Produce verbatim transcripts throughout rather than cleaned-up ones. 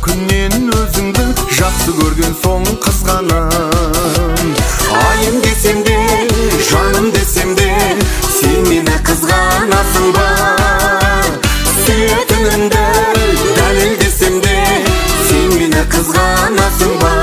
күннен өзіңді жақсы көрген соң қызғанам. Айым десем де, жаным десем де, сен мені қызғанасың ба? Сүйетінімді дәлел десем де, сен мені қызғанасың ба?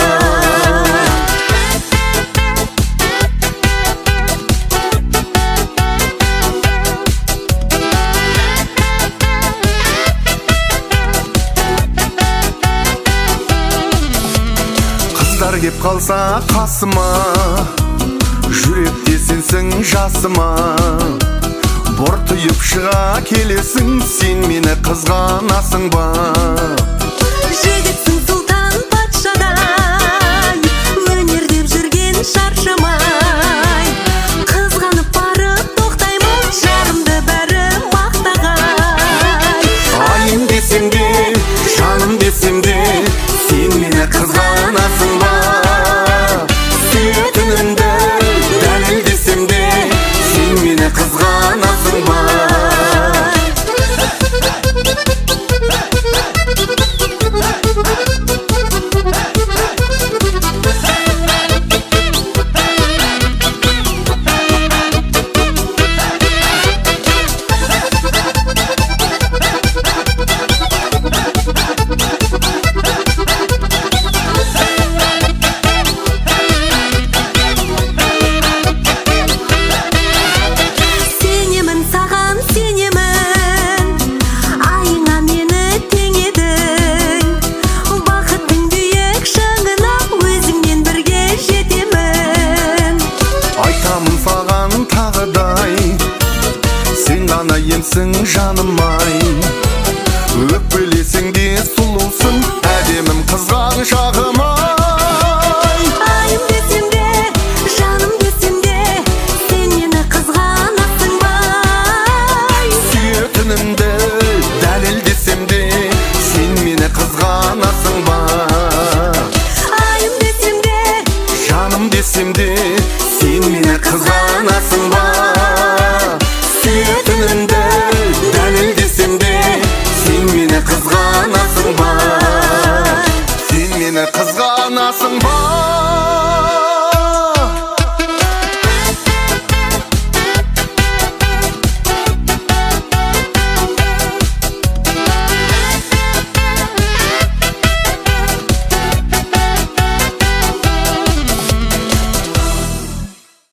Қыздар кеп қалса қасыма, жүректе сенсің жасыма. Бортыйып шыға келесің, сен мені қызғанасың ба? Жігітсің сұлтан патшадай, өнер деп жүрген шаршамай. Қызғанып барып тоқтаймын, жарымды бәрі мақтағай. Айым десем де, жаным десем де, сен мені қызғанасың ба? Сүйетінімді дәлел десем де, сен мені қызғанасың ба? Сен жаным-ай, өкпелесең де сұлусың, әдемім қызған шағым-ай. Айым десем де, жаным десем де, сен мені қызғанасың ба? Сүйетінімді дәлел десем де, сен мені қызғанасың ба? Айым десем де, жаным десем де, сен мені қызғанасың ба? Сүйетінімді дәлел десем де, сен мені қызғанасың ба? Сен мені қызғанасың ба?